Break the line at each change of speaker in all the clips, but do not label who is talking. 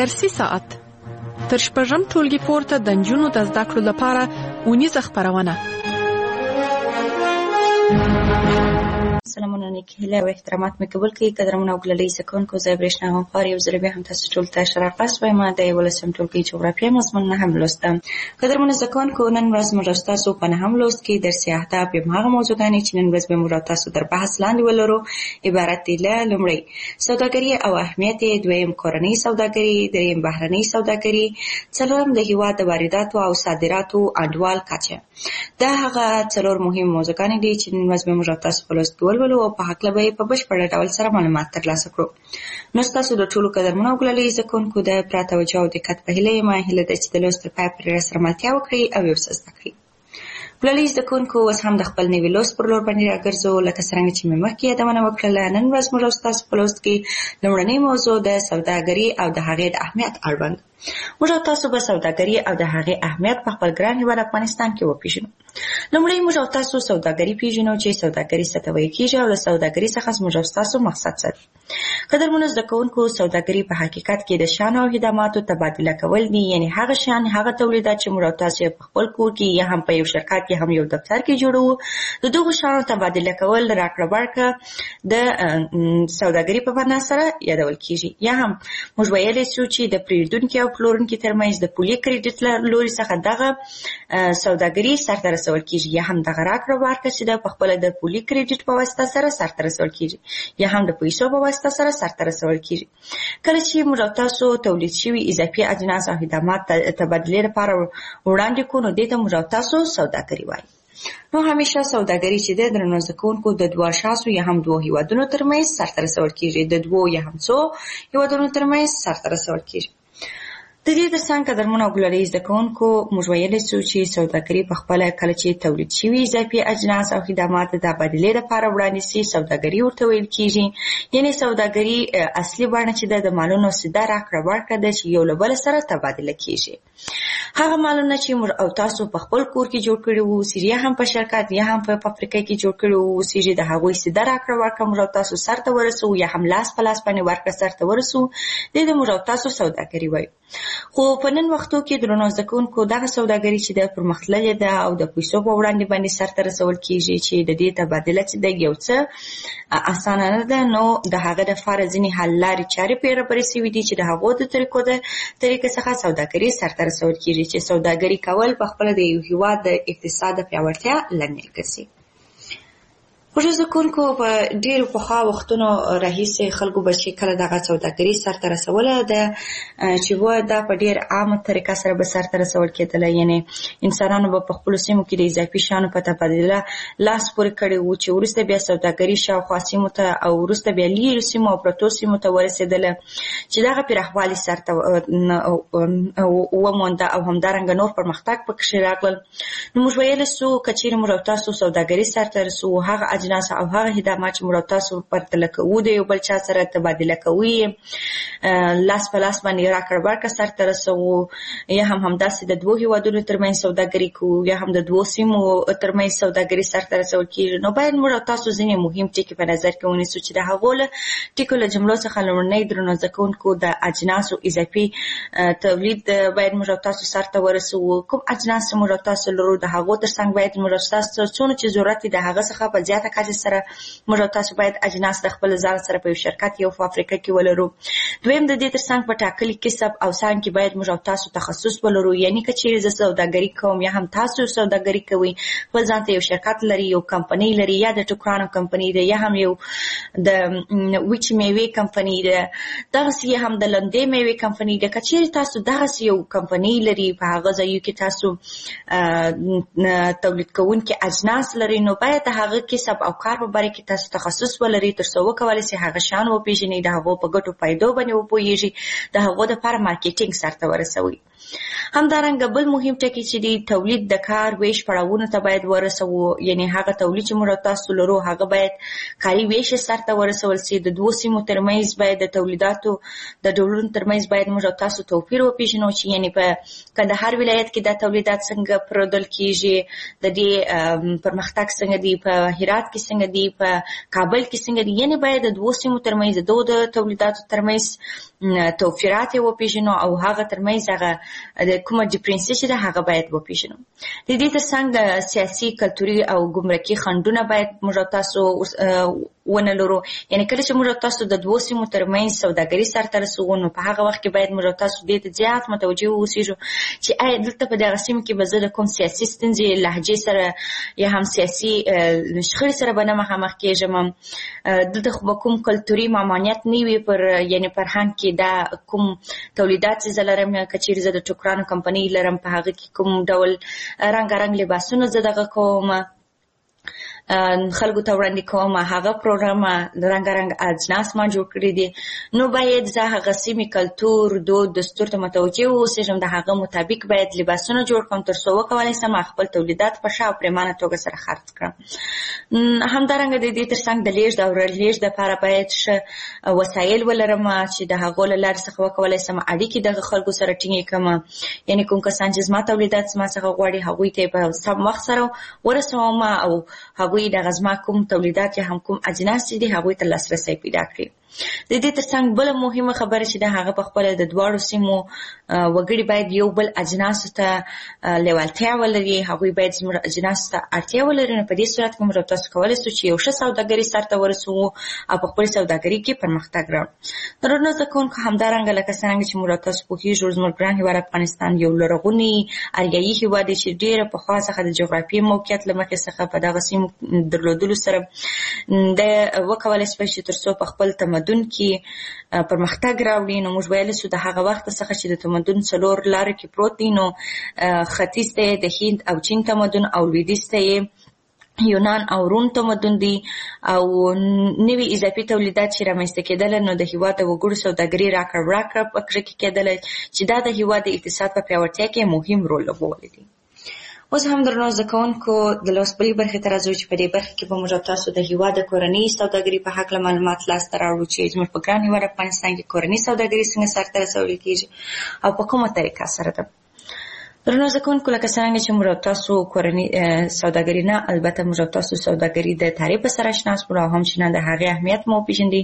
درسي ساعت تر شپږم ټولګي پورته د نجونو د زده کړو لپاره اونیزه خپرونه.
سلامونه نیک هیله او احترامات مې قبول کړئ. قدرمن او ګلالي سکونکو زه برېښنا غمخوار یو ځل بیا هم تاسو ټول ته شراکت وایم. د 11 ټولګي جغرافیه مضمون هم لوستم. قدرمن سکونکو نن ورځ موږ تاسو په نهم لوست کې درسي اهداف په هغه موضوعګانې چې نن ورځ به موږ تاسو در بحث لاندې ولرو عبارت دي له لومړی سوداګري او اهمیت، دویم کورنۍ سوداګري، دریم بهرنۍ سوداګري، څلورم د هیواد د وارداتو او صادراتو انډول کچه. دا هغه څلور مهم موضوعګانې دي چې نن ورځ به موږ تاسو په لوست کې ولولو او په هکله به په بشپړ ډول سره معلومات ترلاسه کړو. نو ستاسو د ټولو قدرمنو او ګلالي زده کوونکو د پوره توجه او دقت په هیله یم. هیله ده چې د لوست تر پایه پورې راسره ملتیا وکړئ او یو څه زده کړئ. ګلالي زده کوونکو اوس هم د خپل نوي لوست پر لور باندې راګرځو. لکه څرنګه چې مې مخکې یادونه وکړله، نن ورځ موږ ستاسو په لوست کې لومړنۍ موضوع د سوداګري او د هغې د اهمیت اړوند. موږ تاسو به سوداګري او د هغې اهمیت په خپل ګران هېواد افغانستان کې وپېژنو. لومړی موږ تاسو سوداګري پیژنو چې سوداګري څه ته ویل کېږي او د سوداګري څخه موږ تاسو مقصد څه دی. قدرمنو زده کوونکو، سوداګري په حقیقت کې د شیانو او خدماتو تبادله کول دي، یعنې هغه شیان، هغه تولیدات چې موږ تاسو په خپل کور کې یا هم په یو شرکت کې هم یو دفتر کې جوړوو، د دغو شیانو تبادله کول راکړه ورکړه د سوداګري په معنا سره یادول کېږي. یا هم موږ ویلی شو چې د پیرودونکي او پلورونکي ترمنځ د پولي کریډیټ له لوري څخه دغه سوداګري سرته رسول کېږي، یا هم دغه راکړه ورکړه چې په خپله د پولي کریډیټ په واسطه سره سرته رسول کېږي، یا هم د پیسو په واسطه سره سرته رسول کېږي. کله چې موږ تاسو تولید شوي اضافي اجناس او خدمات تبادلې لپاره وړاندې کړو، نو دې ته موږ تاسو سوداګري وایي. نو همیشه سوداګري چې د درنو زده کوونکو د دوه اشخاصو یا هم دوه هیوادونو ترمنځ سرته رسول کېږي، د دوو یا هم څو هیوادونو ترمنځ سرته رسول کېږي. د دې ترڅنګ قدرمنو او ګلالي زده کوونکو، موږ ویلی شو چې سوداګري په خپله کله چې تولید شوي اضافي اجناس او خدمات د تبادلې لپاره وړاندې شي، سوداګري ورته ویل کېږي. یعنې سوداګري اصلي بڼه چې د مالونو سیده راکړه ورکړه ده چې یو له بله سره تبادله کېږي. هغه مالونه چې موږ او تاسو په خپل کور کې جوړ کړي واوسېږي، یا هم په شرکت یا هم په فابریکه کې جوړ کړي واوسېږي، د هغوی سیده راکړه ورکړه موږ او تاسو سرته ورسوو، یا هم لاس په لاس باندې ورکړه سرته ورسوو، دې ته موږ او تاسو سوداګري وایو. خو په نن وختو کې درنو زده کوونکو، دغه سوداګري چې د پرمختللې ده او د پیسو په وړاندې باندې سرته رسول کېږي، چې د دې تبادله چې د یو څه اسانه نه ده، نو د هغه دپاره ځینې حل لارې چارې پیره پرې شوي دي چې د هغو د طریقې څخه سوداګري سرته رسول کېږي، چې سوداګري کول په خپله د یو هېواد د اقتصاد د پیاوړتیا لامل ګرځي. خوږو زده کوونکو، په ډېرو پخوا وختونو راهیسې خلکو به چې کله دغه سوداګري سرته رسوله ده، چې دا په ډېر عامه طریقه سره به سرته رسول کېدله. یعنې انسانانو به په خپلو سیمو کې د اضافي شیانو په تبادله لاس پورې کړی و، چې وروسته بیا سوداګري شاوخوا سیمو ته او وروسته بیا لیرې سیمو او پرتو سیمو ته ورسېدله، چې دغه پراخوالي سرته ومونده او همدارنګه نور پرمختګ پکښې راغلل. نو موږ ویلی شو که چېرې موږ او تاسو سوداګري سرته رسوو، هغه اجناس او هغه خدمات چې موږ تاسو پرتله کوو د یو بل چا سره تبادله کوو، لاس په لاس باندې راکړه ورکړه سرته رسوو، یا هم همداسې د دوو هېوادونو ترمنځ سوداګري کوو، یا هم د دوو سیمو ترمنځ سوداګري سرته رسول کېږي. نو باید موږ تاسو ځینې مهم ټکي په نظر کې ونیسو، چې د هغو له ټکو له جملو څخه لومړنی درنو زده کوونکو د اجناسو اضافي تولید باید موږ تاسو سرته ورسوو. کوم اجناس چې موږ تاسو لرو، د هغو ترڅنګ باید موږ تاسو څونه چې ضرورت دی د هغه څخه په زیاته کچه سره موږ تاسو باید اجناس د خپل ځان سره په یو شرکت یا فابریکه کې ولرو. دویم، د دې ترڅنګ په ټاکلي کسب او سان کې باید موږ تاسو تخصص ولرو. یعنې که چېرې زه سوداګري کوم یا هم تاسو سوداګري کوئ، خپل ځان ته یو شرکت لري، یو کمپنۍ لري، یا د ټوکرانو کمپنۍ ده، یا هم یو د وچې میوې کمپنۍ ده، دغسې یا هم د لندې میوې کمپنۍ ده. که چېرې تاسو دغسې یو کمپنۍ لري، په هغه ځایو کې تاسو تولید کوونکي اجناس لري، نو باید د هغه کسب او کار په باره کې تاسو تخصص ولري، تر څو وکولی شئ هغه شیان وپېژنئ، د هغو په ګټو فایدو باندې وپوهېږئ، د هغو دپاره مارکیټینګ سرته ورسوئ. همدارنګه بل مهم ټکی چې دی تولید د کار ویش پړاوونو ته باید ورسوو، یعنې هغه تولید چې موږ تاسو لرو هغه باید کاري ویش سرته ورسول شي. د دوو سیمو ترمنځ باید د تولیداتو د ډولونو ترمنځ باید موږ تاسو توپیر وپېژنو، چې یعنې په کندهار ولایت کې دا تولیدات څنګه پلورل کېږي، د دې پرمختګ څنګه دی، په هرات کې څنګه دی، په کابل کې څنګه دی. یعنې باید د دوو سیمو ترمنځ د دوو د تولیداتو ترمنځ توفیرات یې وپېژنو او هغه ترمنځ هغه کومه ډیفرنس چې ده هغه باید وپېژنو. د دې ترڅنګ د سیاسي کلتوري او ګمرکي خنډونه باید موږ تاسو ونه لرو. یعنی کله چې موږ تاسو د دوو سیمو ترمنځ سوداګري سرته رسوو نو په هغه وخت کې باید موږ تاسو دې ته زیات متوجه واوسو چې آیا دلته په دغه سیمه کې به زه د کوم سیاسي ستونزې لهجې سره یا هم سیاسي شخړې سره به نه مخامخ کېږم. دلته خو به کوم کلتوري ممانعت نه وي پر یعنی فرهنګ کې دا کوم تولیدات چې زه لرم که چیرې زه د ټوکرانو کمپنۍ لرم په هغه کې کوم ډول رنګارنګ لباسونه زه دغه کوم خلکو ته وړاندې کوم هغه پروګرام رنګارنګ اجناس ما جوړ کړي دي نو باید زه هغه سیمې کلتور دود دستور ته متوجه واوسم. د هغه مطابق باید لباسونه جوړ کړم تر څو وکولای شم خپل تولیدات په ښه او پریمانه توګه سره خرڅ کړم. همدارنګه د دې ترڅنګ د لیږد او رالیږد لپاره باید ښه وسایل ولرم چې د هغو له لارې څخه وکولای شم اړیکې دغه خلکو سره ټینګې کړم. یعنې کوم کسان چې زما تولیدات زما څخه غواړي هغوی ته په سم وخت سره ورسوم او هغوی دغه زما کوم تولیدات یا هم کوم اجناس چې دي هغوی ته لاسرسی پیدا کړي. د دې ترڅنګ بله مهمه خبره چې ده هغه په خپله د دواړو سیمو وګړي باید یو بل اجناسو ته لیوالتیا ولري. هغوی باید زموږ اجناسو ته اړتیا ولري. نو په دې صورت کې موږ تاسو کولی شو چې یو ښه سوداګري سرته ورسوو او په خپل سوداګري کې پرمختګ راوړو. درنو زده کوونکو همدارنګه لکه څرنګه چې موږ تاسو پوهېږو زموږ ګران هېواد افغانستان یو لرغونی اریایي هېواد دی چې ډېره پخوا څخه د جغرافیې موقعیت له مخې څخه په دغه سیمو درلودلو سره د وکولی شوی چې تر څو په خپل تمدن کې پرمختګ راوړي. نو موږ ویلی شو د هغه وخت څخه چې د تمدن څلور لارو کې پروت دی نو ختیځ ته یې د هند او چین تمدن او لویدیځ ته یې یونان او روم تمدن دی او نوي اضافي تولیدات چې رامنځته کېدل نو د هېواد د وګړو سوداګري راکړه ورکړه په کې کېدله چې دا د هېواد د اقتصاد په پیاوړتیا کې مهم رول لوبولی دی. اوس هم درنو زده کوونکو د لوست بلې برخې ته راځو چې په دې برخه کې به موږ تاسو د هېواد د کورنۍ سوداګري په هکله معلومات لاسته راوړو چې زموږ په ګران هېواد افغانستان کې کورنۍ سوداګري څنګه سرته رسول کېږي او په کومه طریقه سره ده. درنو زده کوونکو لکه څرنګه چې موږ تاسو کورنۍ سوداګري نه البته موږ تاسو سوداګري د تعریف سره آشنا شو او هم چې نه د هغې اهمیت مو پېژندي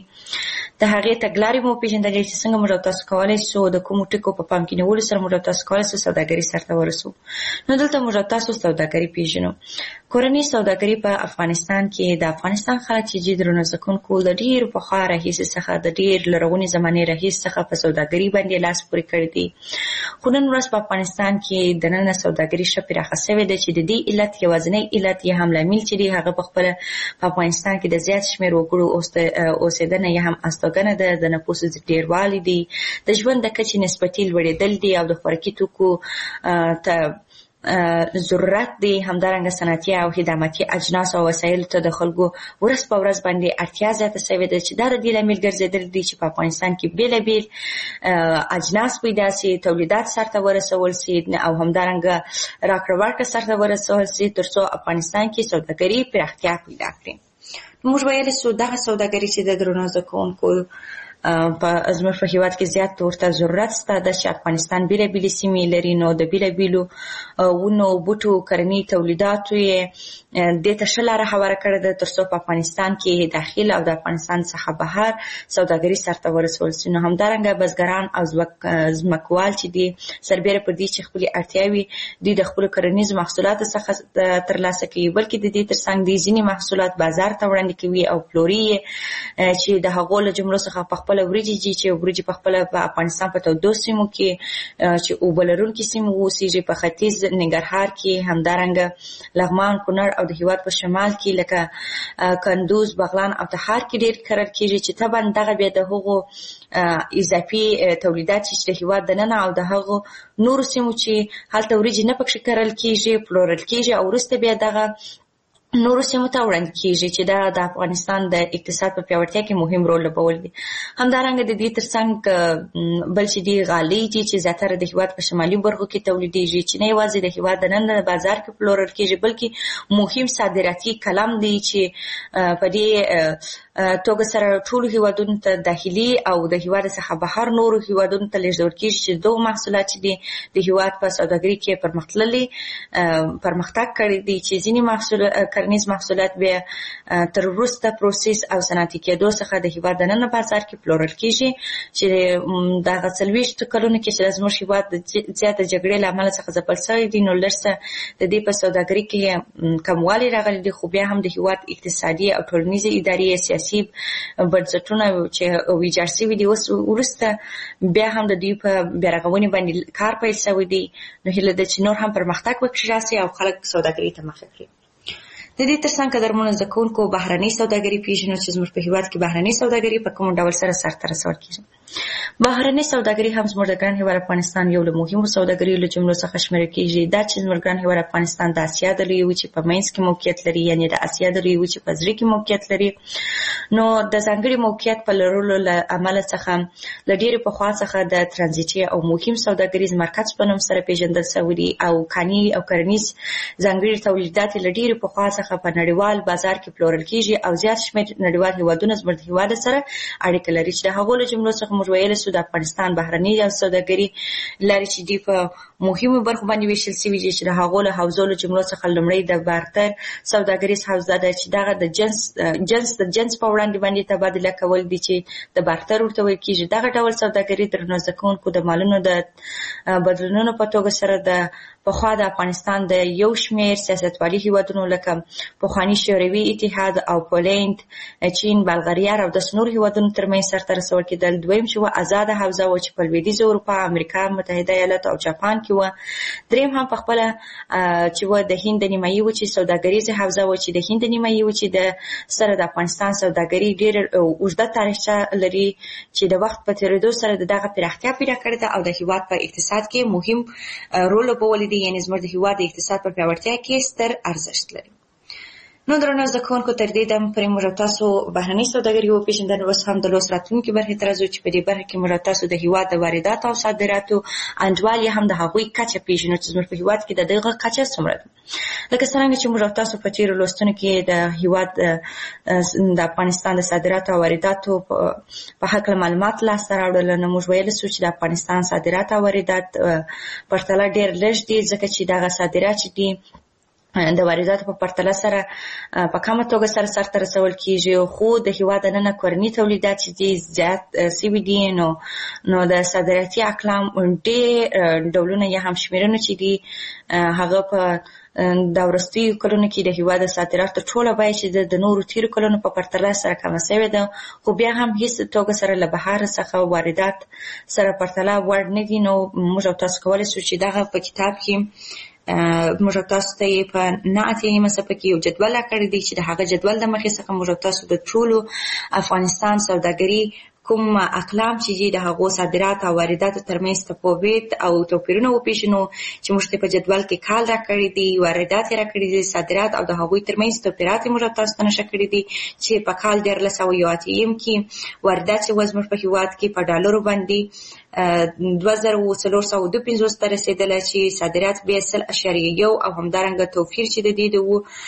د هغې تګلارې مو پېژندلې چې څنګه موږ تاسو کولی شو د کومو ټکو په پام کې نیولو سره موږ تاسو کولی شو سوداګري سرته ورسو. نو دلته موږ تاسو سوداګري پېژنو. کورنۍ سوداګري په افغانستان کې د افغانستان خلک چې درنو زده کوونکو د ډېر پخوا راهیسې څخه د ډېر لرغونې زمانې راهیسې څخه په سوداګري باندې لاس پورې کړی دي. خو نن ورځ په افغانستان کې دننه سوداګري ښه پراخه شوې ده چې د دې علت یوازینی علت یې هم لامل چې دی هغه په خپله په افغانستان کې د زیات شمېر وګړو اوسېدنه یا هم استوګنه ده د نفوسو ډېروالی دی د ژوند د کچې نسبتي لوړېدل دی او د خوراکي توکو ته ضرورت دی. همدارنګه صنعتي او خدماتي اجناس او وسایلو ته د خلکو ورځ په ورځ باندې اړتیا زیاته شوې ده چې دا د دې لامل ګرځېدلی دی چې په افغانستان کې بېلابېل اجناس پیدا سي تولیدات سرته ورسول سي او همدارنګه راکړه ورکړه سرته ورسول سي تر څو افغانستان کې سوداګري پراختیا پیدا کړي. موږ ویلی شو دغه سوداګري چې د درنو زده کوونکو په زموږ په هېواد کې زیات ورته ضرورت شته ده چې افغانستان بېلابېلې سیمې لري نو د بېلابېلو ونو بوټو کرني تولیداتو یې دې ته ښه لاره هواره کړې ده تر څو په افغانستان کې داخل او د افغانستان څخه بهر سوداګري سرته ورسول شي. نو همدارنګه بزګران او ځمکوال چې دي سربېره پر دې چې خپلې اړتیاوې دوی د خپلو کرنیزو محصولاتو څخه ترلاسه کوي بلکې د دې ترڅنګ دوی ځینې محصولات بازار ته وړاندې کوي او پلوري یې چې د هغو له جملو څخه په خپله وریجې دي چې وریجې په خپله په افغانستان په تودو سیمو کې چې اوبه لرونکي سیمې اوسېږي په ختیځ ننګرهار کې همدارنګه لغمان کونړ او د هېواد په شمال کې لکه کندوز بغلان او تخار کې ډېر کرل کېږي چې طبعا دغه بیا د هغو اضافي تولیدات چې د هېواد دننه او د هغو نورو سیمو چې هلته وریجې نه پکښې کرل کېږي پلورل کېږي او وروسته بیا دغه نورو سیمو ته وړاندې کېږي چې دا د افغانستان د اقتصاد په پیاوړتیا کې مهم رول لوبول دي. همدارنګه د دې ترڅنګ بل چې دي غالۍ دي چې زیاتره د هېواد په شمالي برخو کې تولیدېږي چې نه یوازې د هېواد دننه د بازار کې پلورل کېږي بلکې مهم صادراتي کلم دی چې په دې توګه سره ټولو هیوادونو ته داخلي او د هیواد څخه بهر نورو هیوادونو ته لیږدول کیږي چې دغه محصولات چې دي د هیواد په سوداګرۍ کې پرمختګ کړی دی چې ځینې کرنیز محصولات بیا تر وروسته پروسس او صنعتي کېدو څخه د هیواد دننه بازار کې پلورل کیږي چې دغه 40 کلونو کې چې زموږ هیواد زیاته جګړې له امله څخه ځپل شوی دی نو لږ څه د دې په سوداګرۍ کې کموالی راغلی دی خو بیا هم د هیواد اقتصادي او ټولنیزې ادارې سیاسي بنسټونه چې ویجاړ شوي دي اوس وروسته بیا هم د دوی په بیارغونې باندې کار پیل شوی دی نو هیله ده چې نور هم پرمختګ وکړي راسي او خلک سوداګرۍ ته مخه کړي. د دې ترڅنګ قدرمنو زده کوونکو بهرنۍ سوداګري پیژنو چې زموږ په هیواد کې بهرنۍ سوداګري په کوم ډول سره سرته رسول کیږي. بهرنۍ سوداګري هم زموږ د ګران هیواد افغانستان یو له مهمو سوداګریو له جملو څخه شمیرل کیږي. دا چې زموږ ګران هیواد افغانستان د اسیا د لویې وچې په منځ کې موقعیت لري یعنی د اسیا د لویې وچې په زړه کې موقعیت لري نو د ځانګړي موقعیت په لرلو له امله څخه له ډېرې پخوا څخه د ترانزیتي او مهم سوداګریز مرکز په نوم سره پیژندل شوی دی او کاني او کرنیز ځانګړي تولیدات له ډېرې پخوا څخه په نړیوال بازار کې پلورل کیږي او زیات شمېر نړیوال هیوادونه زموږ د هیواد سره اړیکه لري چې د هغو له جملو څخه موږ ویلی سو د افغانستان بهرنۍ سوداګري لري چې دوی په مهمو برخو باندې ویشل شوي دي چې د هغو له حوزو له جملو څخه لومړی د بارتر سوداګریز حوزه ده چې دغه د جنس په وړاندې باندې تبادله کول دي چې د بارتر ورته ویل کیږي. دغه ډول سوداګري درنو زده کوونکو د مالونو د بدلونونو په توګه سره د پخوا د افغانستان د یو شمېر سیاستوالي هیوادونو لکه پخواني شوروي اتحاد او پولینډ چین بلغاریا او د نورو هیوادونو ترمنځ سرته رسول کېدل. دویم چې ازاده حوزه و چې په لویدیځه اروپا امریکا متحده ایالات او جاپان کې و. دریم هم په خپله چې و د هند د نیمایي وچې سوداګریزه حوزه و چې د هند د نیمایي وچې د سره د افغانستان سوداګري ډېر اوږده تاریخچه لري چې د وخت په تېرېدو سره دغه پراختیا پیدا کړې ده او د هیواد په اقتصاد کې مهم رول لوبولی دی یعنې زموږ د هیواد د اقتصاد په پیاوړتیا کې ستر ارزښت لري. نو درنو زده کوونکو تر دې دمه پورې موږ تاسو بهرنۍ سوداګري وپېژندل اوس هم د لوست راتلونکي برخې ته راځو چې په دې برخه کې موږ تاسو د هیواد د وارداتو او صادراتو انډول یا هم د هغوی کچه پیژنو چې زموږ په هیواد کې د دغه کچه څومره ده. لکه څرنګه چې موږ تاسو په تېرو لوستونو کې د هیواد د افغانستان د صادراتو او وارداتو په هکله معلومات لاسته راوړل نو موږ ویلی سو چې د افغانستان صادرات او واردات پرتله ډېر لږ دي ځکه چې دغه صادرات چې دي د وارداتو په پرتله سره په کمه توګه سرته رسول کیږي خو د هیواد دننه کورني تولیدات چې دي زیات سوي دي نو د صادراتي اقلام ډېر ډولونه یا هم شمېرونه چې دي هغه په د وروستیو کلونو کې د هیواد د صادراتو ټوله بیه چې د نورو تېرو کلونو په پرتله سره کمه شوې ده خو بیا هم هېڅ توګه سره له بهر څخه واردات سره پرتله وړ نه دي. نو موږ تاسو کولی شو چې دغه په کتاب کې موږ تاسو ته یې په 9 صفحه کې یو جدول راکړی دی چې د هغه جدول د مخې څخه موږ تاسو د ټولو افغانستان سوداګري کوم اقلام چې د هغو صادرات او وارداتو ترمنځ تفاوت او توپیرونه وپېژنو چې موږ ته په جدول کې کال راکړی دی واردات یې راکړي دي صادرات او د هغوی ترمنځ توپیرات یې موږ تاسو ته نښه کړي دي چې په کال 1980 کې واردات چې زموږ په هیواد کې په ډالرو باندې 2452 ته رسېدله چې صادرات بیا 0.1 او همدارنګه توپیر چې د دې د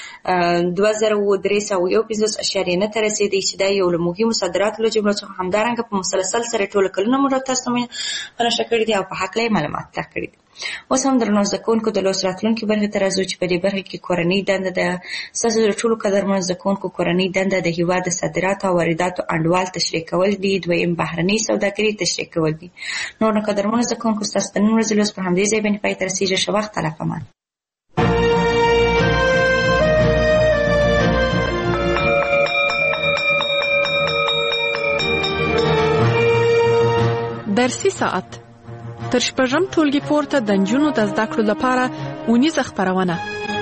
2351.9 ته رسېدی چې دا یو له مهمو صادراتو له جملو څخه همدارنګه په مسلسل سره ټوله کلونه موږ تاسو ته نښه کړي دي او په هکله یې معلومات راکړي دي. اوس هم درنو زده کوونکو د لوست راتلونکي برخې ته راځو چې په دې برخه کې کورنۍ دنده ده. ستاسو د ټولو قدرمنو زده کوونکو کورنۍ دنده د هیواد د صادراتو او وارداتو انډول تشریح کول دي. دویم بهرنۍ سوداګري تشریح کول دي. نور نو قدرمنو زده کوونکو ستاسو د نن ورځې لوست په همدې ځای باندې پای ته رسېږي. ښه وخت الله پامان.
درسي ساعت تر شپږم ټولګي پورته د نجونو د زده کړو لپاره اونیزه خپرونه.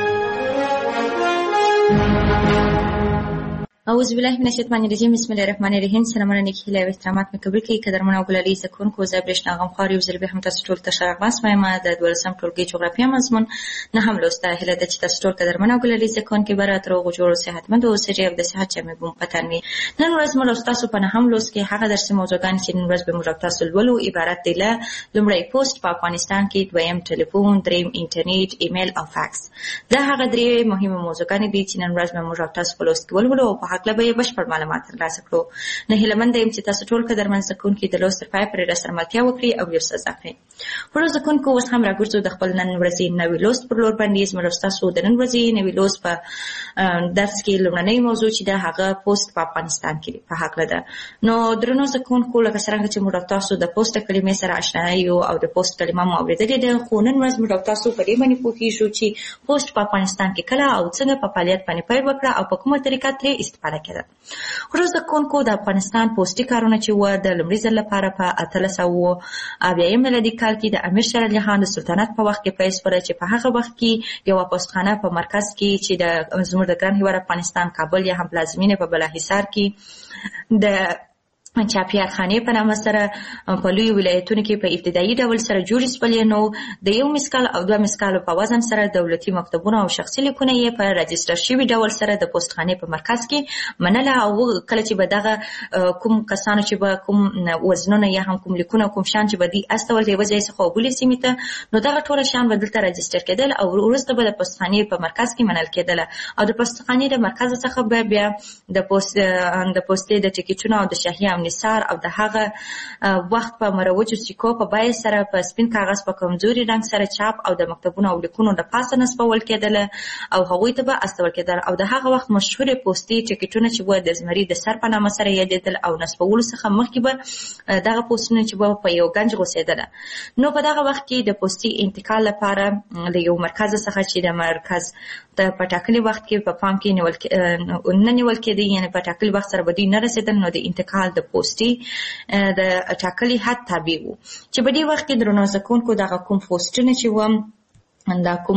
اعوذ بالله من الشیطان الرجیم بسم الله الرحمن الرحیم. سلامونه نیکی هیله او احترامات مې قبول کړئ. قدرمنو او ګلالي زده کوونکو زه برېښنا غمخوار یو ځل بیا هم تاسو ټولو ته ښه راغلاست وایم. د 12م ټولګي جغرافیه مضمون نهم لوست هیله ده چې تاسو ټول قدرمنو او ګلالي زده کوونکي به راته روغ جوړ صحتمند اوسئ او د صحت جامې به مو په تن وي. نن ورځ موږ تاسو په نهم لوست کې هغه درسي موضوعګانې چې نن ورځ به موږ تاسو لولو عبارت دي له لومړی پوسټ په افغانستان کې، دویم ټلیفون، دریم انټرنیټ، ایمیل او فاکس. دا هغه درې مهمه موضوعګانې دي چې نن ورځ به موږ تاسو په لوست کې ولولو او په هکله به بشپړ معلومات ترلاسه کړو. نه هیله مند یم چې تاسو ټول قدرمن زده کوونکي د لوست تر پایه پورې راسره ملتیا وکړي او یو څه زده کړئ. وړو زده کوونکو اوس هم راګرځو د خپل نن ورځې نوي لوست پر لور باندې. زموږ ستاسو د نن ورځې نوي لوست په درس کې لومړنۍ موضوع چې ده هغه پوسټ په افغانستان کې په هکله ده. نو درنو زده کوونکو لکه څرنګه چې موږ تاسو د پوسټ کلمې سره آشنا یو او د پوسټ کلمه مو اورېدلې ده، خو نن ورځ موږ تاسو په دې باندې پوهیږو چې پوسټ په افغانستان کې کله او څنګه په فعالیت باندې پیل وکړه او په کومه طریقه ترې استفاده کړه. وړو زده کوونکو د افغانستان پوسټي کارونه چې و د لومړي ځل لپاره په 1880 میلادي کال کې د امیر شېر علي خان د سلطنت په وخت کې پیل شول، چې په هغه وخت کې یوه پوسټخانه په مرکز کې چې د زموږ د ګران هېواد افغانستان کابل یا هم پلازمینې په بالاحصار کې د چاپیار خانې په نامه سره په لوی ولایتونو کې په ابتدایي ډول سره جوړې شولې. نو د 1 مسکال او 2 مسکال په وزن سره دولتي مکتبونه او شخصي لیکونه یې په راجستر شوي ډول سره د پوسټخانې په مرکز کې منله. او کله چې به دغه کوم کسانو چې به کوم وزنونه یا هم کوم لیکونه کوم شیان چې به دوی استول د یوه ځای څخه وبلې سیمې ته، نو دغه ټوله شیان به دلته راجستر کېدل او وروسته به د پوسټخانې په مرکز کې منل کېدله. او د پوسټخانې د مرکز څخه به بیا د پوسټې د ټکټونو او د شاهي نثار او د هغه وخت په مروجو سکو په بیه سره په سپین کاغذ په کمزوري رنګ سره چاپ او د مکتبونو او لیکونو د پاسه نصبول کېدله او هغوی ته به استول کېدل. او د هغه وخت مشهورې پوسټي ټکټونه چې به د زمري د سر په نامه سره یادېدل او نصبولو څخه مخکې به دغه پوسټونه چې به په یو ګنج غوڅېدله. نو په دغه وخت کې د پوسټي انتقال لپاره له یو مرکز څخه چې د مرکز په ټاکلي وخت کې په پام کې نه نیول کېدی، یعنې په ټاکلي وخت سره به دوی نه رسېدل، نو د انتقال د پوسټي د ټاکلي حد تابع وو. چې په دې وخت کې درنو زده کوونکو دغه کوم پوسټونه چې وو، دا کوم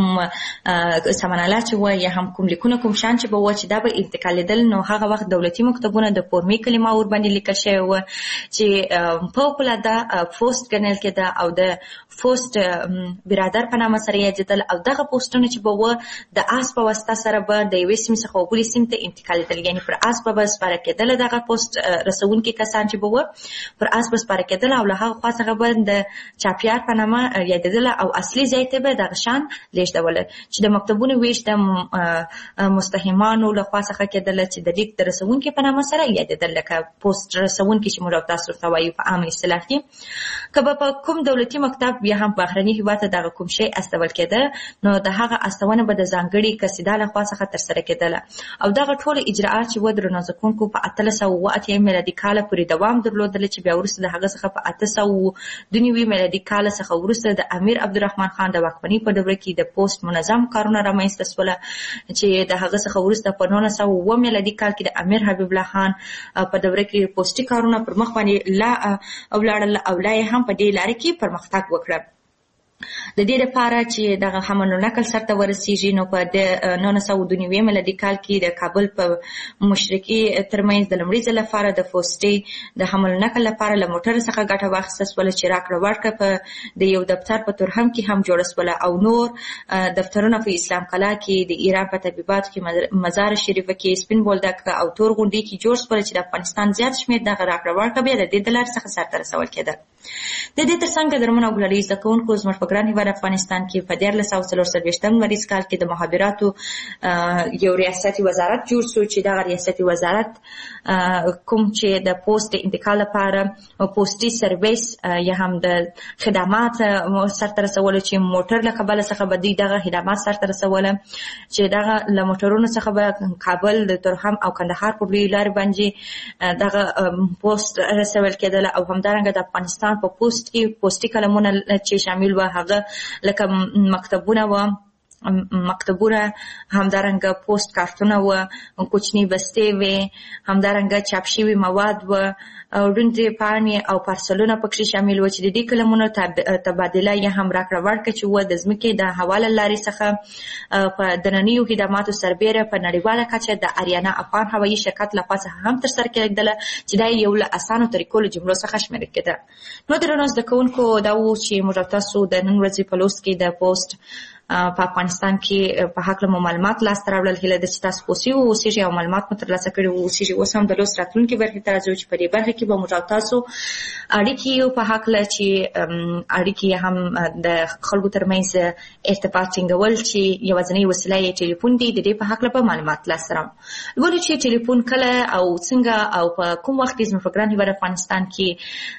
سمناله چې و یا هم کوم لیکونه کوم شان چې به و چې دا به انتقالېدل، نو هغه وخت دولتي مکتبونه د فورمي کلمه ورباندې لیکل شوې وه چې فوق العاده پوسټ ګڼل کېده او د پوسټ برادر په نامه سره یادېدل. او دغه پوسټونه چې به و د آس په واسطه سره به د یوې سیمې څخه بلې سیمې ته انتقالېدل، یعنې پر آس به سپاره کېدله. دغه پوسټ رسونکي کسان چې به و پر آس به سپاره کېدل او له هغه خوا څخه به د چاپیار په نامه یادېدله او اصلي ځای ته به دغه شان لیږدوله چې د مکتبونو ویش د مستهمانو له خوا څخه کېدله چې د لیک د رسونکي په نامه سره یادېدل، لکه پوسټ رسونکي چې موږ تاسو ورته وایو په عامه اصطلاح کې. که به په کوم دولتي مکتب یا هم بهرني هېواد ته دغه کوم شی استول کېده، نو د هغه استونه به د ځانګړي قصیده له خوا څخه ترسره کېدله. او دغه ټول اجراءات چې و درنو زده کوونکو په 1880 میلادي کاله پورې دوام درلودله، چې بیا وروسته د هغه څخه په 1892 میلادي کاله څخه وروسته د امیر عبدالرحمن خان د واکمنۍ په دوره کې د پوسټ منظم کارونه رامنځته شول، چې د هغه څخه وروسته په 1909 میلادي کال کې د امیر حبیب الله خان په دوره کې پوسټي کارونه پر مخ باندې ولاړل او لا یې هم په دې لاره کې پرمختګ وکړه. د دې لپاره چې دغه حمل نقل سرته ورسیږي، نو په 1992 میلادي کال کې د کابل په مشرقي ترمنځ د لومړي ځل لپاره د پوسټي د حمل نقل لپاره له موټر څخه ګټه واخیسته شوله، چې راکړه ورکړه په د یو دفتر په تورخم کې هم جوړه شوله. او نور دفترونه په اسلام قلعه کې، د ایران په طبیباتو کې، مزار شریفه کې، سپین بولدک او تور غونډۍ کې جوړ شوله، چې د افغانستان زیات شمېر دغه راکړه ورکړه بیا د دې د لارې څخه سرته رسول کېده. د دې ترڅنګ درمن او ګلالي زده کوونکو زموږ په ګران هېواد افغانستان کې په 1440 لمریز کال کې د مخابراتو یو ریاستي وزارت جوړ شو، چې دغه ریاستي وزارت کوم چې د پوسټ انتقال لپاره پوسټي سرویس یا هم د خدمات سرته رسوله، چې موټر له کابل څخه به دوی دغه خدمات سرته رسوله، چې دغه له موټرونو څخه به کابل د تورخم او کندهار په لویو لارې باندې دغه پوسټ رسول کېدله. او همدارنګه د افغانستان په پوسټ کې پوسټي کلمونه چې شامل و هغه لکه مکتبونه همدارنګه پوسټ کارتونه و، کوچني بستې وې، همدارنګه چاپ شوي مواد و، ډونډې پاڼې او پارسلونه پکې شامل و، چې د دې کلمونو تبادله یا هم راکړه ورکړه چې و د ځمکې د حواله لارې څخه په دننیو خدماتو سربیره په نړیواله کچه د اریانا افغان هوایي شرکت لخوا څخه هم ترسره کېدله، چې دا یو له اسانو طریقو له جملو څخه شمیرل کېده. نو درنو زده کوونکو دا و چې موږ تاسو د نن ورځې په لوست کې د پوسټ
په افغانستان کې په حق له معلومات لاسته راوړل هیله ده چې تاسو پوه اوسئ او معلومات مو ترلاسه کړي اوسئ. اوس هم د لوست راتلونکي برخې ته راځو چې په دې برخه کې به موږ تاسو اړیکې په حق له چې اړیکې هم د خلکو ترمنځ ارتباط ټینګول چې یوازینی وسیله یې ټلیفون دی د دې په حق له معلومات لاسته راوړو. ولې چې ټلیفون کله او څنګه او په کوم وخت کې زموږ په ګران هیواد افغانستان کې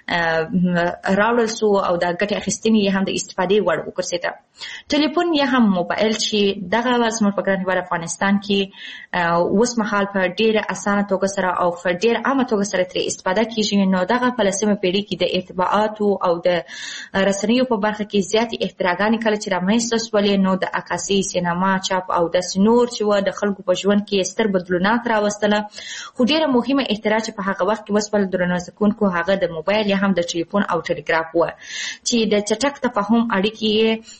راوړل سو او د ګټې اخیستنې هم د استفادې وړ وګرځېده. ټلیفون یا هم موبایل چې دغه زموږ په ګران هیواد افغانستان کې اوس مهال په ډېره اسانه توګه سره او په ډېره عامه توګه سره ترې استفاده کیږي. نو دغه په لسمه پیړۍ کې د ارتباطاتو او د رسنیو په برخه کې زیاتې اختراعګانې کله چې رامنځته شولې نو د عکاسي، سینما، چاپ او داسې نور چې و د خلکو په ژوند کې ستر بدلونات راوستله. خو ډېره مهمه اختراع چې په هغه وخت کې وسوله درنو زکونکو هغه د موبایل یا هم د ټلیفون او ټلګراف و چې د چټک تفاهم اړیکې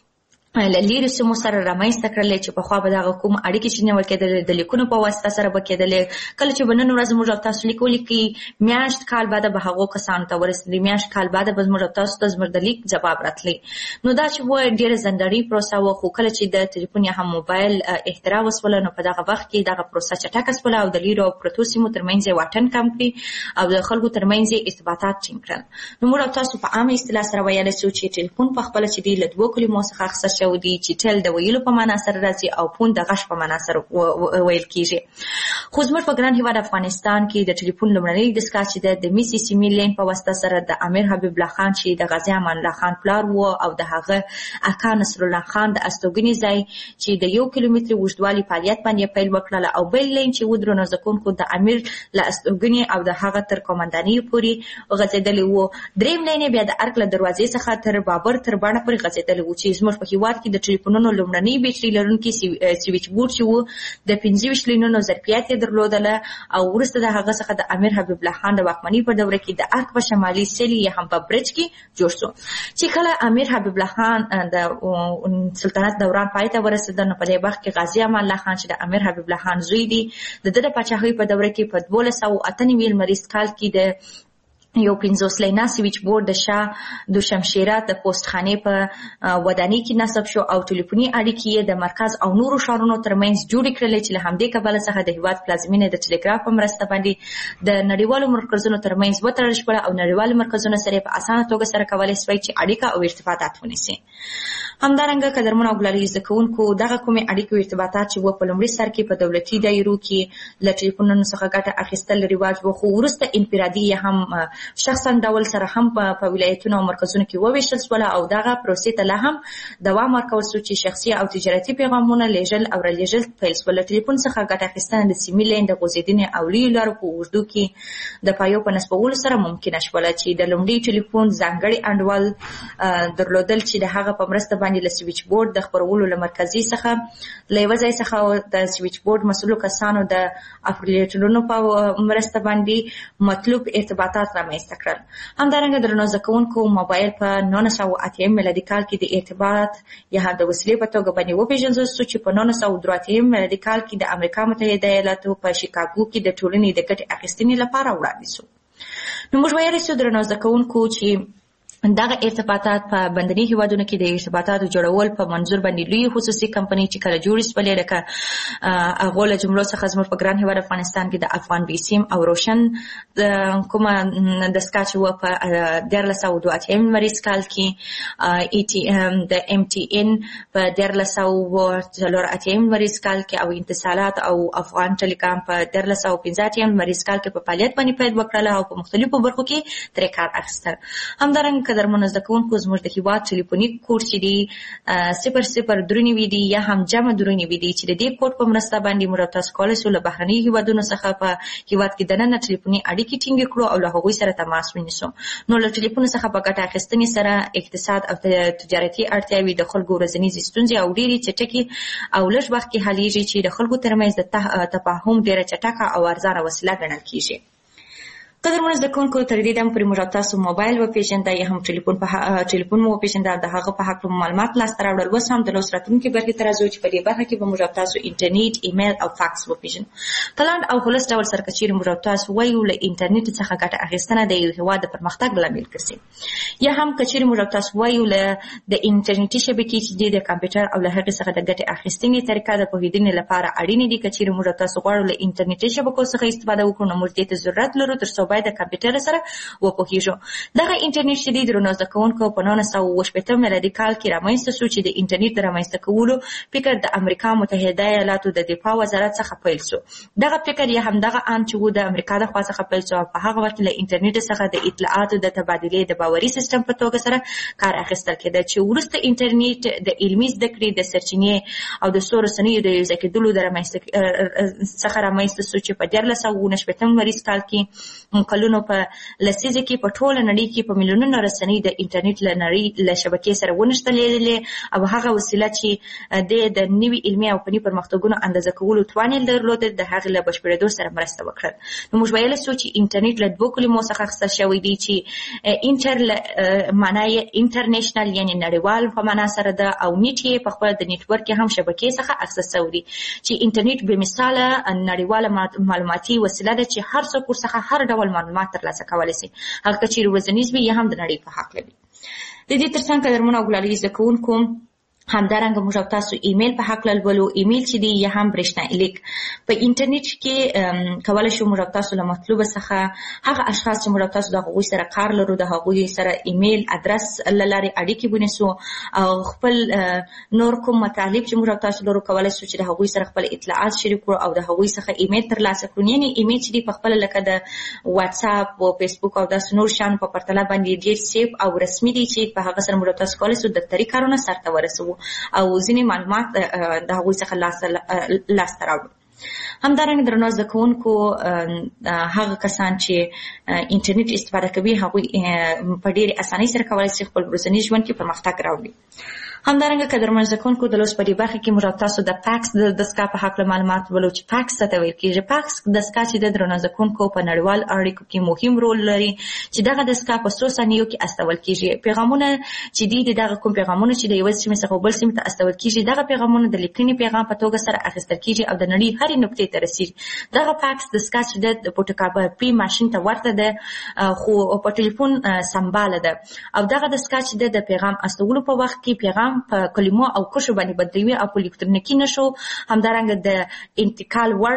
له لیرې سیمو سره رامنځته کړلې چې پخوا به دغه کوم اړیکې چې نیول کېدلې د لیکونو په واسطه سره به کېدلې. کله چې به نن ورځ موږ او تاسو لیک ولیکئ میاشت کال بعده به هغو کسانو ته ورسېدلې، میاشت کال بعده به زموږ او تاسو ته زموږ د لیک جواب راتلی. نو دا چې و ډېره ځانګړې پروسه وه. خو کله چې د ټلیفون یا هم موبایل اختراع وسوله نو په دغه وخت کې دغه پروسه چټکه شوله او د لیرو او پرتو سیمو ترمنځ یې واټن کم کړي او د خلکو ترمنځ یې ارتباطات ټینګ کړل. نو موږ او تاسو په عامه اصطلاح سره ویلی شو چې ټلیفون په خپله چې دی له دوو کلمو څخه اخیستل شوی دی چې ټل د ویلو په معنا سره راځي او پون د غږ په معنا سره ویل کیږي. خو زموږ په ګران هیواد افغانستان کې د ټلیفون لومړنی دستګاه چې د میسی سیمې لین په واسطه سره د امیر حبیب الله خان چې د غازی امان الله خان پلار و او د هغه اکا نصر الله خان د استوګنې ځای چې د 1 کیلومتر اوږدوالي فعالیت باندې پیل وکړله او بل لین چې و درنو زکونکو د امیر له استوګنې او د هغه تر قومندانۍ پورې غځېدلی و. دریم لین بیا د ارک له دروازې څخه تر بابر تر باڼه پورې غځېدلی و چې زموږ په هیواد کې د ټلیفونونو لومړنۍ بیټرۍ لرونکي سویچ بورډ چې و د 25 لینونو ظرفیت یې درلودله او وروسته د هغه څخه د امیر حبیب الله خان د واکمنۍ په دوره کې د ارک په شمالي سیلي یا هم په برج کې جوړ شو. چې کله امیر حبیب الله خان د سلطنت دوران پای ته ورسېده نو په دې وخت کې غازی امان الله خان چې د امیر حبیب الله خان زوی دی د ده د پاچاهۍ په دوره کې په 1298 لمریز کال کې د یو 50 لینا سویچ بورډ د شاه د شمشیره د پوسټخانې په ودانۍ کې نصب شو او ټلیفوني اړیکې د مرکز او نورو ښارونو ترمنځ جوړې کړلې چې له همدې کبله څخه د هیواد پلازمینه د ټلګراف په مرسته باندې د نړیوالو مرکزونو ترمنځ وتړل شوه او نړیوالو مرکزونو سره په اسانه توګه سره کولی شوی چې اړیکه او ارتباطات ونیسي. همدارنګه قدرمنو او ګلالي زده کوونکو دغه کومې اړیکې او ارتباطات چې و په لومړي سر کې په دولتي دایرو کې له ټلیفونونو څخه ګټه اخیستل رواج و. خو وروسته انفرادي یا هم شخصا ډول سره هم په ولایتونو او مرکزونو کې وویشل شول او دغه پروسې ته لا هم دوام ورکول شو چې شخصي او تجارتي پیغامونه لیږل او رالیږل پیل شول. له ټلیفون څخه ګټه اخیستنه د سیمې لین د غځېدنې او لویو لارو په اوږدو کې د پایو په نصبولو سره ممکنه شوله چې د لومړي ټلیفون ځانګړي انډول درلودل چې د هغه په مرسته باندې له سویچ بورډ د خپرولو له مرکزي څخه له یوه ځای څخه د سویچ بورډ مسؤلو کسانو د افریلیټرونو په مرسته باندې مطلوب ارتباطات رامنځته کړل. همدارنګه درنو زده کوونکو موبایل په 1980 میلادي کال کې د ارتباط یا هم د وسیلې په توګه باندې وپېژندل شو چې په 1983 میلادي کال کې د امریکا متحده ایالاتو په شیکاګو کې د ټولنې د ګټې اخیستنې لپاره وړاندې شو. نو موږ ویلی شو درنو زده کوونکو چې دغه ارتباطات په بندري هیوادونو کې د ارتباطاتو جوړول په منظور باندې لوی خصوصي کمپنۍ چې کله جوړې شولې لکه هغو له جملو څخه زموږ په ګران هیواد افغانستان کې د افغان بیسیم او روشن کومه دستګاه چې وه په 1382 لمریز کال کې د MTN په 1384 لمریز کال کې او اتصالات او افغان ټلیکام په 1385 لمریز کال کې په فعالیت باندې پیل وکړله او په مختلفو برخو کې ترې کار اخیستل. همدارنګه قدرمنو زده کوونکو زموږ د هیواد ټلیفونیک کوډ چې دی 00 دی یا هم جمع 2 دی چې د دې کوډ په مرسته باندې موږ تاسو کولی شو له بهرني هیوادونو څخه په هیواد کې دننه ټلیفوني اړیکې ټینګې کړو او له هغوی سره تماس ونیسو. نو له ټلیفون څخه په ګټه اخیستنې سره اقتصاد او تجارتي اړتیاوې د خلکو ورځنیزې ستونزې او ډېرې چټکې او لږ وخت کې حلیږي چې د خلکو ترمنځ د تفاهم ډېره چټکه او ارزانه وسیله ګڼل کیږي. قدرمنو زده کوونکو تر دې دمه پورې موږ تاسو موبایل وپېژنده یا هم ټلیفون مو وپېژنده د هغه په هکله معلومات لاسته راوړل. اوس هم د لوست راتلونکي برخې ته راځو چې په دې برخه کې به موږ تاسو انټرنیټ، ایمیل او فاکس وپېژنو. په لاند او خلاص ډول سره که چیرې موږ تاسو وایو له انټرنیټ څخه ګټه اخیستنه د یو هېواد د پرمختګ لامل ګرځي، یا هم که چیرې موږ تاسو وایو له د انټرنیټي شبکې چې د کمپیوټر او له هغې څخه د ګټې اخیستنې طریقه د پوهېدنې لپاره اړینې دي. که چیرې موږ تاسو غواړو له انټرنیټي شبکو څخه استفاده وکړو نو موږ دې ته ضرورت لرو تر څو باید د کمپیوټر سره وپوهیږو. دغه انټرنیټ چې د درنو زده کوونکو په 1980 میلادي کال کې رامنځته شو چې د انټرنیټ د رامنځته کولو فکر د امریکا متحده ایالاتو د دفاع وزارت څخه پیل شو. دغه فکر یا هم دغه آن چې و د امریکا د خوا څخه پیل شو، په هغه وخت له انټرنیټ څخه د اطلاعاتو د تبادلې د باوري سیستم په توګه سره کار اخیستل کېده، چې وروسته انټرنیټ د علمي زده کړې د سرچینې او د څو رسنیو د یوځای کېدلو د څخه رامنځته شو چې په 1999 لمریز کال کې کلونو په لسیزه کې په ټوله نړۍ کې په میلیونونو رسنۍ د انټرنیټ له نړۍ له شبکې سره ونښتلېدلې او هغه وسیله چې د نوي علمي او فني پرمختګونو اندازه کولو توان یې درلود د هغې له بشپړېدو سره مرسته وکړل. نو موږ ویلی شو چې انټرنیټ له دوو کلمو څخه اخیستل شوی دی چې انټر معنا یې انټرنیشنل یعنې نړیوال په معنا سره ده، او نیټ یې په خپله د نیټورک هم شبکې څخه اخیستل شوی دی چې انټرنیټ بې مثاله نړیواله معلوماتي وسیله ده چې هر څوک ورڅخه هر ډول معلومات ترلاسه کولی شي، هغه که چیرې ورځنیز وي یا هم د نړۍ په هکله وي. د دې تر څنګ قدرمنو او ګلالي زده کوونکو همدارنګه موږ تاسو ایمیل په هکله لولو. ایمیل چې دی یا هم برېښنایي لیک په انټرنیټ کې کولی شو موږ تاسو له مطلوبه څخه هغه اشخاص چې موږ تاسو د هغوی سره کار لرو د هغوی سره ایمیل ادرس له لارې اړیکې ونیسو او خپل نور کوم مطالب چې موږ تاسو لرو کولی شو چې د هغوی سره خپل اطلاعات شریک کړو او د هغوی څخه ایمیل ترلاسه کړو. یعنې ایمیل چې دی په خپله لکه د واتساپ او فیسبوک او داسې نور شیانو په پرتله باندې ډېر سیف او رسمي دی چې په هغه سره موږ تاسو کولی شو دفتري کارونه سرته ورسوو او ځینې معلومات د هغوی څخه لاسته راوړو. همدارنګه درنو زده کوونکو هغه کسان چې انټرنیټ استفاده کوي هغوی په ډېرې اسانۍ سره کولی شي خپل ورځني ژوند کې پرمختګ راوړي. همدارنګه قدرمن زده کوونکو د لوست په دې برخه کې موږ تاسو د فاکس د دستګاه په هکله معلومات ولرو چې فاکس څه ته ویل کېږي. فاکس دستګاه چې د درنو زده کوونکو په نړیوال اړیکو کې مهم رول لري چې دغه دستګاه په 100 ثانیو کې استول کېږي. پیغامونه چې دي دغه کوم پیغامونه چې د یوې سیمې څخه بل سیمې ته استول کېږي دغه پیغامونه د لیکنې پیغام په توګه سره اخیستل کېږي او د نړۍ هرې نقطې ته رسېږي. دغه فاکس دستګاه چې د فوټوکاپي ماشین ته ورته ده خو په ټلیفون سمباله ده او دغه دستګاه چې د پیغام استولو په وخت کې پیغام په کلمو او کرښو باندې بدلوي او په الکترونیکي نښو همدارنګه د انتقال وړ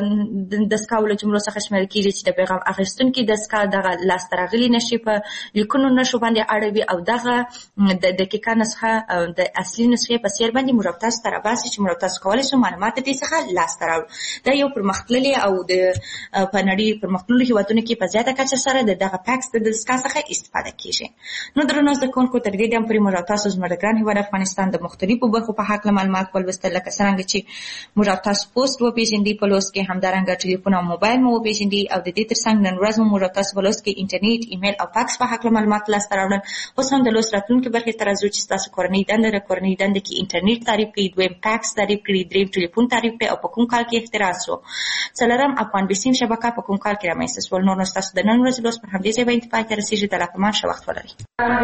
دستګاه له جملو څخه شمیرل کېږي چې د پیغام اخیستونکي دستګاه دغه لاسته راغلي نښې په لیکونو نښو باندې اړوي او دغه د دقیقه نسخه د اصلي نسخې په څېر باندې موږ تاسو ته راباسي چې موږ تاسو کولی شو معلومات د دې څخه لاسته راوړو. دا یو پرمختللې او په نړۍ پرمختللو هېوادونو کې په زیاته کچه سره د دغه فاکس د دستګاه څخه استفاده کېږي. نو درنو زده کوونکو تر دې دمه پورې موږ تاسو زموږ د ګران هېواد افغانستان د مختلفو برخو په هکله معلومات ولوستل، لکه څرنګه چې موږ تاسو پوسټ وپېژندي په لوست کې، همدارنګه ټلیفون او موبایل مو وپېژندي او د دې تر څنګ نن ورځ موږ تاسو په لوست کې انټرنیټ، ایمیل او فاکس په هکله معلومات لاسته راوړل. اوس هم د لوست راتلونکي برخې ته راځو چې ستاسو کورنۍ دنده د کورنۍ دنده کې انټرنیټ تعریف کړئ، دویم فاکس تعریف کړئ، دریم ټلیفون تعریف کړئ او په کوم کال کې اختراع شو، څلورم افغان بیسیم شبکه په کوم کال کې رامنځته شول. نور نو ستاسو د نن ورځې لوست پر همدې ځای به انتهای ته رسېږي. د لا پمان ښه وخت ولرئ.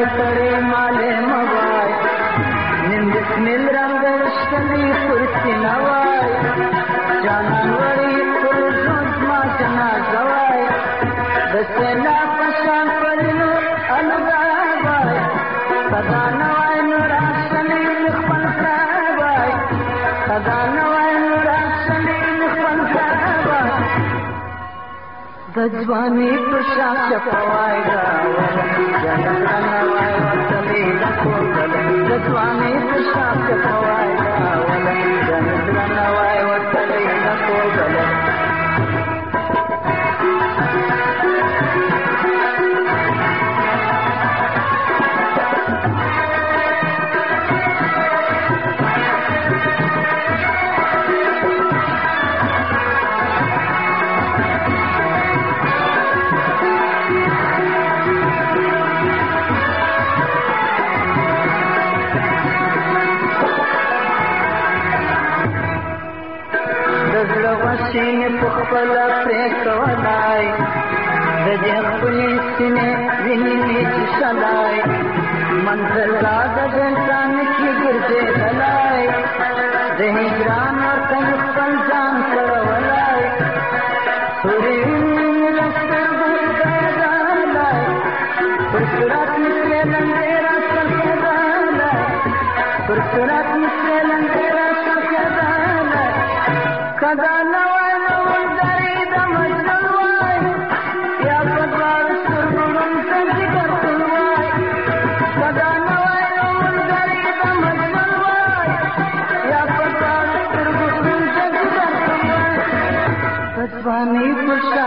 مل رنگ شلی پرسی نوای جانوری پرزود ما جنا زوای بسلا پشان پرنو الگای صدا نوای نورا شلی نخبن سوای صدا نوای نورا شلی نخبن سوای دجوانی پشان چپوای گاوای جانا نوای وطلی لکو دجوانی پشان چپوای گاوای جانا نوای وطلی لکو شین پخپل پریکولای دې خپلې سینې وینې چې شلای منزل را د انسان کې ګرځېدلی د هجران ورته مې خپل ځان کړولی سورې وینې مې له سترګو ښکارېدلی پر صورت مې سرې لنډې راڅرخېدلی پر صورت مې سرې لنډې راڅرخېدلی که دا نه وای نو ملګري د مجنون وای یا په دواړو سترګو ړوند ته ځګر ټول وای که دا نه وای نو ملګري د مجنون وای یا په دواړو سترګو ړوند ته ځګر ټول وای بدباني پر